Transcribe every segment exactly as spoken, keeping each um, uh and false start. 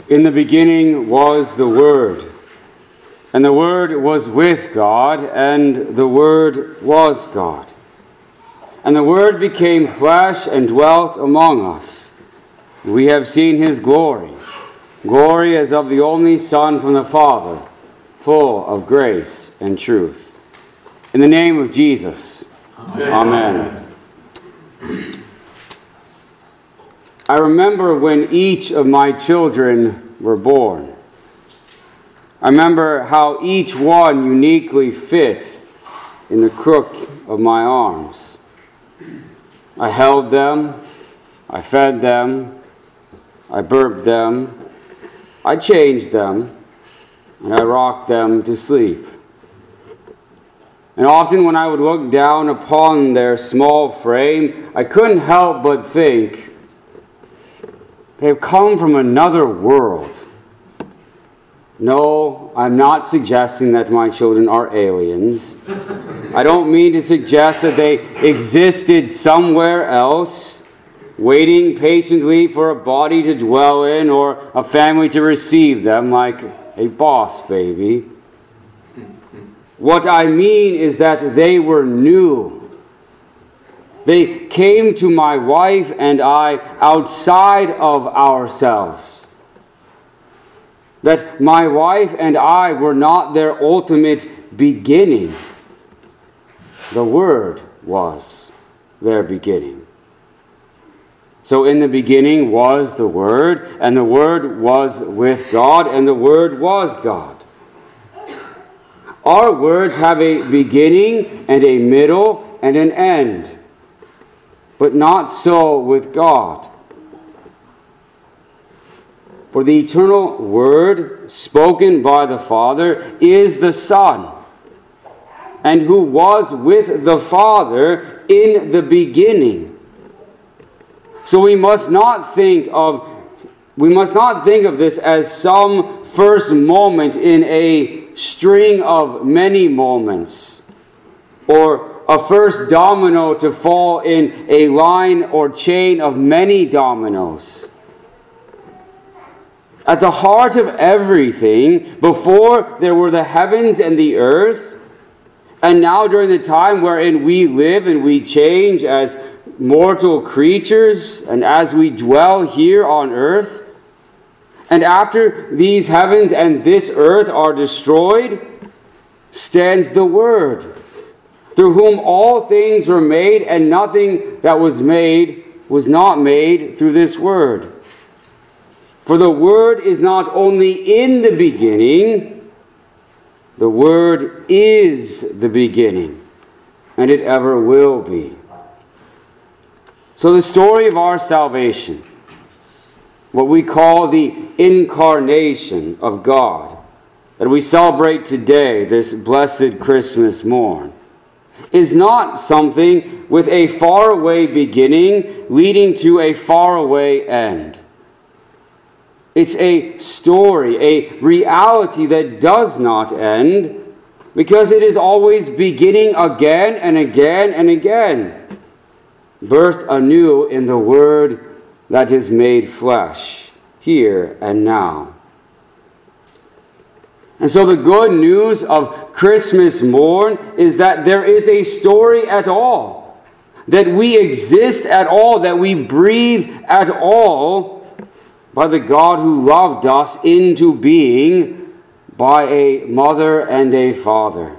In the beginning was the Word, and the Word was with God, and the Word was God. And the Word became flesh and dwelt among us. We have seen his glory, glory as of the only Son from the Father, full of grace and truth. In the name of Jesus, Amen. Amen. I remember when each of my children were born. I remember how each one uniquely fit in the crook of my arms. I held them, I fed them, I burped them, I changed them, and I rocked them to sleep. And often when I would look down upon their small frame, I couldn't help but think, they've come from another world. No, I'm not suggesting that my children are aliens. I don't mean to suggest that they existed somewhere else, waiting patiently for a body to dwell in or a family to receive them like a boss baby. What I mean is that they were new. They came to my wife and I outside of ourselves. That my wife and I were not their ultimate beginning. The Word was their beginning. So in the beginning was the Word, and the Word was with God, and the Word was God. Our words have a beginning and a middle and an end. But not so with God. For the eternal Word spoken by the Father is the Son, and who was with the Father in the beginning. So we must not think of we must not think of this as some first moment in a string of many moments, or a first domino to fall in a line or chain of many dominoes. At the heart of everything, before there were the heavens and the earth, and now during the time wherein we live and we change as mortal creatures, and as we dwell here on earth, and after these heavens and this earth are destroyed, stands the Word, through whom all things were made, and nothing that was made was not made through this Word. For the Word is not only in the beginning, the Word is the beginning, and it ever will be. So the story of our salvation, what we call the incarnation of God, that we celebrate today, this blessed Christmas morn, is not something with a faraway beginning leading to a faraway end. It's a story, a reality that does not end, because it is always beginning again and again and again, birthed anew in the Word that is made flesh, here and now. And so the good news of Christmas morn is that there is a story at all, that we exist at all, that we breathe at all by the God who loved us into being by a mother and a father.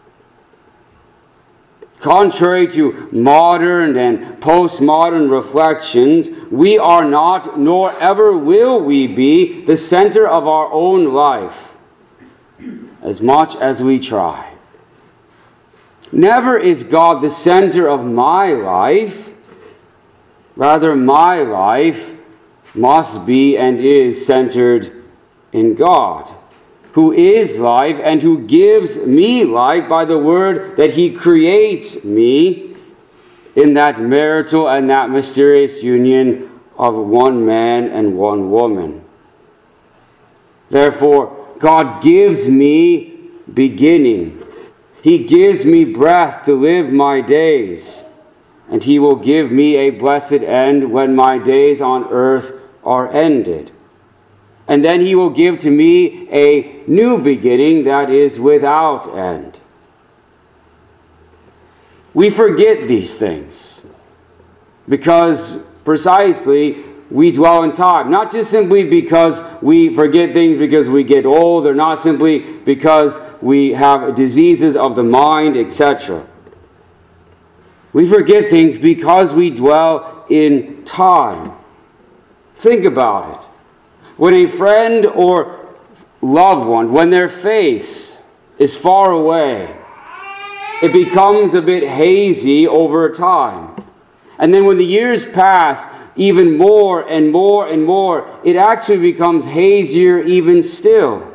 Contrary to modern and postmodern reflections, we are not, nor ever will we be, the center of our own life, as much as we try. Never is God the center of my life. Rather, my life must be and is centered in God, who is life and who gives me life by the Word that He creates me in that marital and that mysterious union of one man and one woman. Therefore, God gives me beginning. He gives me breath to live my days, and He will give me a blessed end when my days on earth are ended. And then he will give to me a new beginning that is without end. We forget these things because precisely we dwell in time. Not just simply because we forget things because we get old, or not simply because we have diseases of the mind, et cetera. We forget things because we dwell in time. Think about it. When a friend or loved one, when their face is far away, it becomes a bit hazy over time. And then when the years pass, even more and more and more, it actually becomes hazier even still.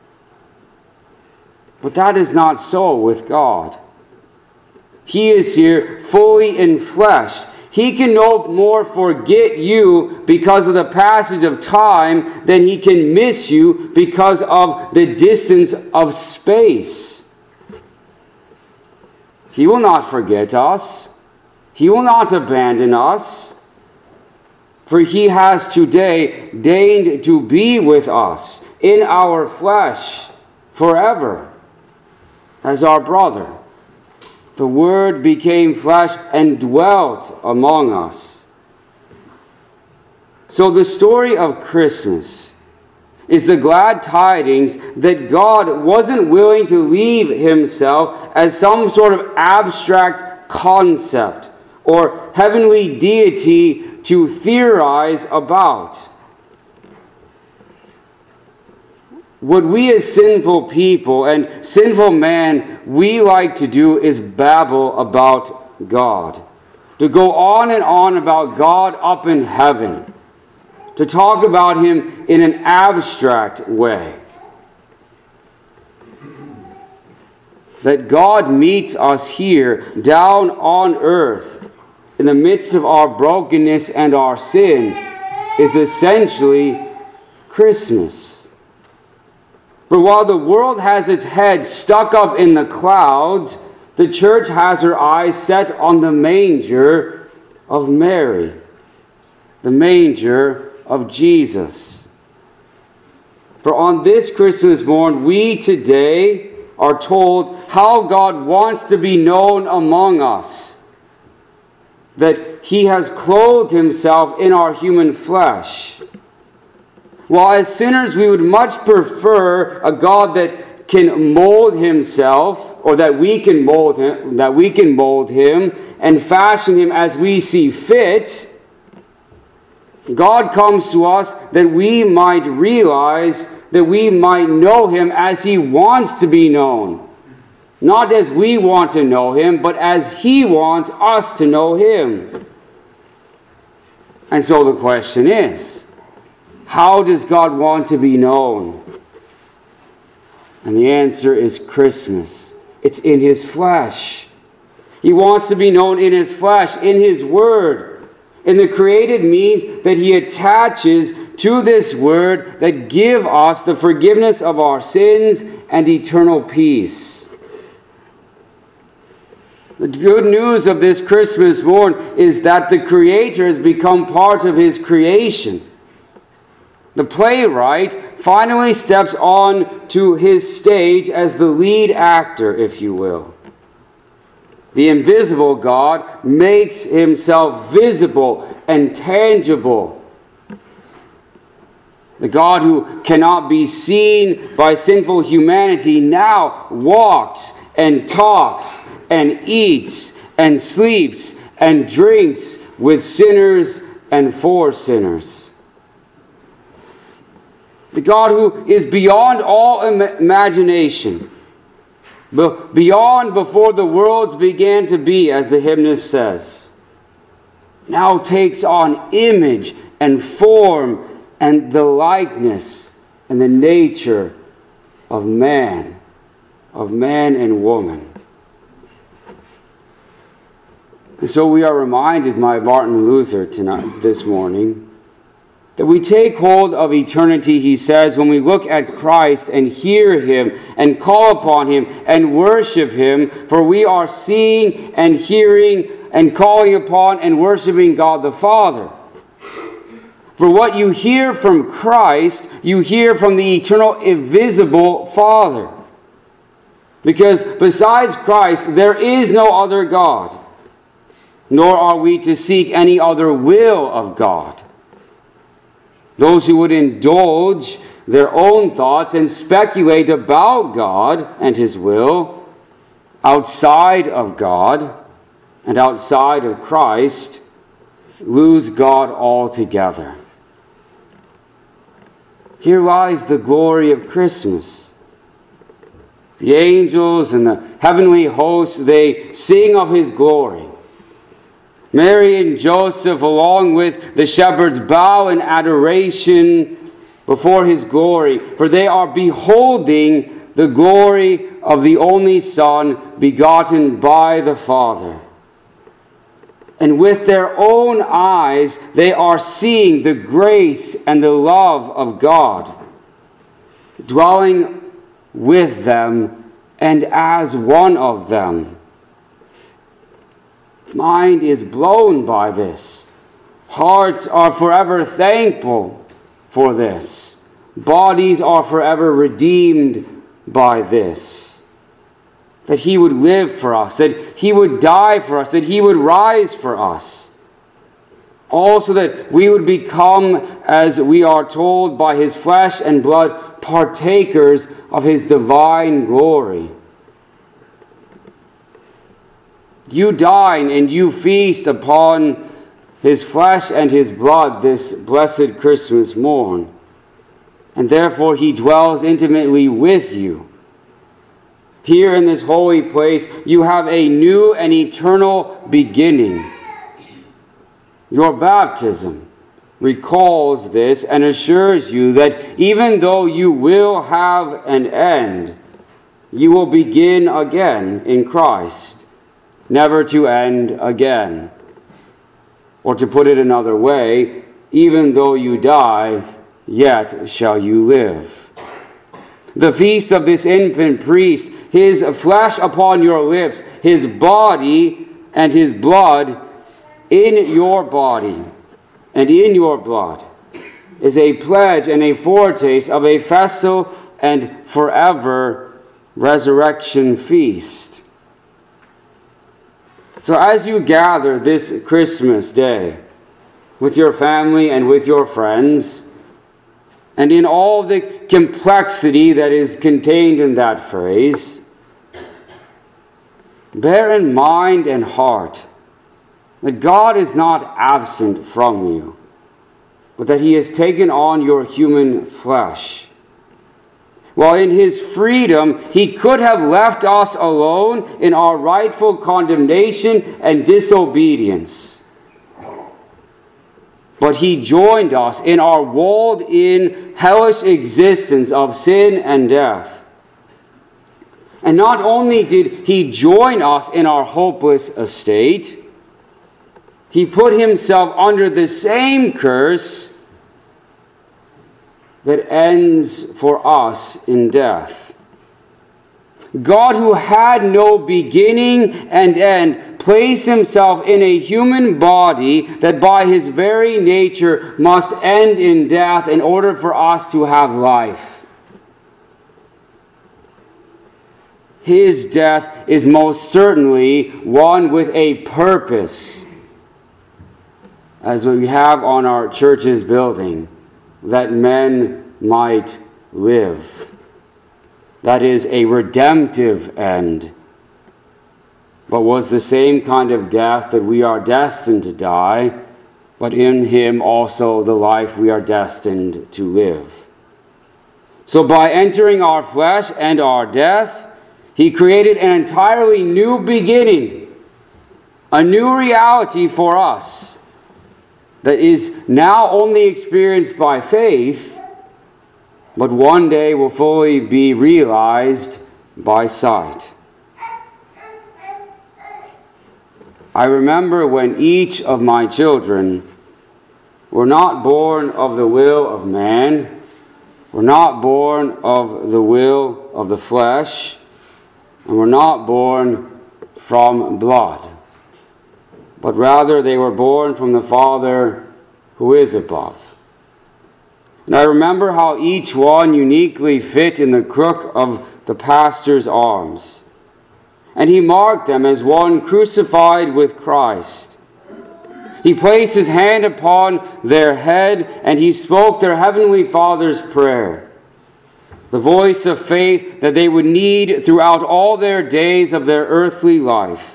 But that is not so with God. He is here fully enfleshed. He can no more forget you because of the passage of time than he can miss you because of the distance of space. He will not forget us. He will not abandon us. For he has today deigned to be with us in our flesh forever as our brother. The Word became flesh and dwelt among us. So the story of Christmas is the glad tidings that God wasn't willing to leave himself as some sort of abstract concept or heavenly deity to theorize about. What we as sinful people and sinful man, we like to do is babble about God. To go on and on about God up in heaven. To talk about him in an abstract way. That God meets us here down on earth in the midst of our brokenness and our sin is essentially Christmas. For while the world has its head stuck up in the clouds, the church has her eyes set on the manger of Mary, the manger of Jesus. For on this Christmas morn, we today are told how God wants to be known among us, that he has clothed himself in our human flesh. While as sinners we would much prefer a God that can mold himself, or that we can mold him, that we can mold him and fashion him as we see fit, God comes to us that we might realize, that we might know him as he wants to be known. Not as we want to know him, but as he wants us to know him. And so the question is, how does God want to be known? And the answer is Christmas. It's in his flesh. He wants to be known in his flesh, in his word, in the created means that he attaches to this word that give us the forgiveness of our sins and eternal peace. The good news of this Christmas morn is that the Creator has become part of his creation. The playwright finally steps on to his stage as the lead actor, if you will. The invisible God makes himself visible and tangible. The God who cannot be seen by sinful humanity now walks and talks and eats and sleeps and drinks with sinners and for sinners. The God who is beyond all im- imagination, beyond before the worlds began to be, as the hymnist says, now takes on image and form and the likeness and the nature of man, of man and woman. And so we are reminded by Martin Luther tonight, this morning, that we take hold of eternity, he says, when we look at Christ and hear him and call upon him and worship him, for we are seeing and hearing and calling upon and worshiping God the Father. For what you hear from Christ, you hear from the eternal, invisible Father. Because besides Christ, there is no other God, nor are we to seek any other will of God. Those who would indulge their own thoughts and speculate about God and His will outside of God and outside of Christ lose God altogether. Here lies the glory of Christmas. The angels and the heavenly hosts, they sing of His glory. Mary and Joseph, along with the shepherds, bow in adoration before His glory, for they are beholding the glory of the only Son, begotten by the Father. And with their own eyes, they are seeing the grace and the love of God, dwelling with them and as one of them. Mind is blown by this. Hearts are forever thankful for this. Bodies are forever redeemed by this. That He would live for us, that He would die for us, that He would rise for us. Also that we would become, as we are told by His flesh and blood, partakers of His divine glory. You dine and you feast upon His flesh and His blood this blessed Christmas morn. And therefore He dwells intimately with you. Here in this holy place, you have a new and eternal beginning. Your baptism recalls this and assures you that even though you will have an end, you will begin again in Christ, never to end again. Or to put it another way, even though you die, yet shall you live. The feast of this infant priest, His flesh upon your lips, His body and His blood in your body and in your blood, is a pledge and a foretaste of a festal and forever resurrection feast. So as you gather this Christmas day with your family and with your friends, and in all the complexity that is contained in that phrase, bear in mind and heart that God is not absent from you, but that He has taken on your human flesh. While in His freedom, He could have left us alone in our rightful condemnation and disobedience. But He joined us in our walled-in, hellish existence of sin and death. And not only did He join us in our hopeless estate, He put Himself under the same curse that ends for us in death. God, who had no beginning and end, placed Himself in a human body that by His very nature must end in death in order for us to have life. His death is most certainly one with a purpose, as we have on our church's building, that men might live. That is a redemptive end, but was the same kind of death that we are destined to die, but in Him also the life we are destined to live. So by entering our flesh and our death, He created an entirely new beginning, a new reality for us that is now only experienced by faith, but one day will fully be realized by sight. I remember when each of my children were not born of the will of man, were not born of the will of the flesh, and were not born from blood, but rather they were born from the Father who is above, And I remember how each one uniquely fit in the crook of the pastor's arms. And he marked them as one crucified with Christ. He placed his hand upon their head, and he spoke their heavenly Father's prayer, the voice of faith that they would need throughout all their days of their earthly life.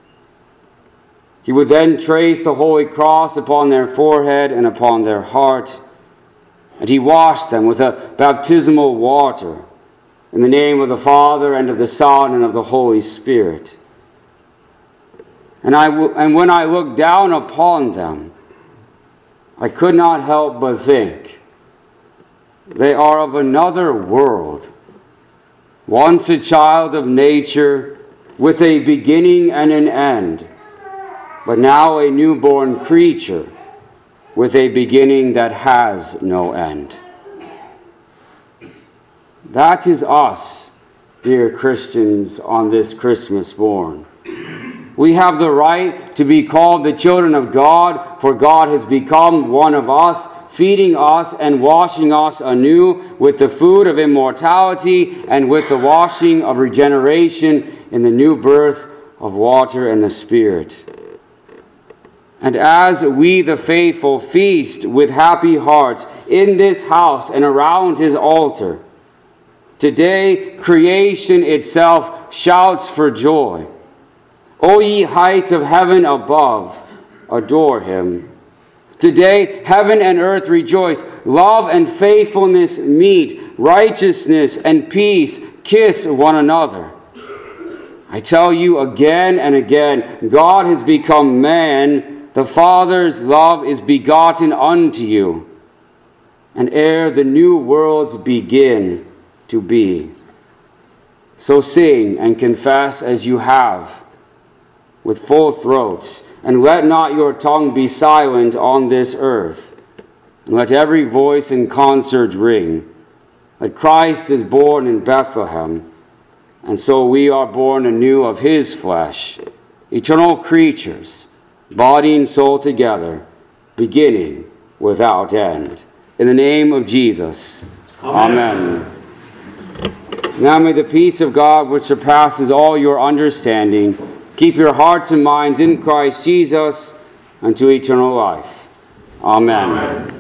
He would then trace the holy cross upon their forehead and upon their heart, and he washed them with a baptismal water in the name of the Father and of the Son and of the Holy Spirit. And, I w- and when I looked down upon them, I could not help but think, they are of another world, once a child of nature with a beginning and an end, but now a newborn creature with a beginning that has no end. That is us, dear Christians, on this Christmas morn. We have the right to be called the children of God, for God has become one of us, feeding us and washing us anew with the food of immortality and with the washing of regeneration in the new birth of water and the Spirit. And as we, the faithful, feast with happy hearts in this house and around his altar, today creation itself shouts for joy. O ye heights of heaven above, adore him. Today heaven and earth rejoice. Love and faithfulness meet. Righteousness and peace kiss one another. I tell you again and again, God has become man. The Father's love is begotten unto you. And ere the new worlds begin to be. So sing and confess as you have, with full throats, and let not your tongue be silent on this earth, and let every voice in concert ring, that Christ is born in Bethlehem, and so we are born anew of his flesh, eternal creatures, body and soul together, beginning without end. In the name of Jesus, amen. Amen. Now may the peace of God, which surpasses all your understanding, keep your hearts and minds in Christ Jesus unto eternal life. Amen. Amen.